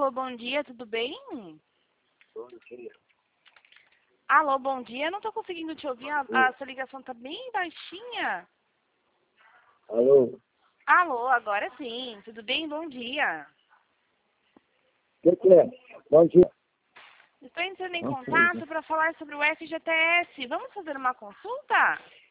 Alô, bom dia, tudo bem? Bom dia. Alô, bom dia, não tô conseguindo te ouvir, a sua ligação tá bem baixinha. Alô? Alô, agora sim, tudo bem? Bom dia. O que é? Bom dia. Estou entrando em Bom contato dia. para falar sobre o FGTS. Vamos fazer uma consulta?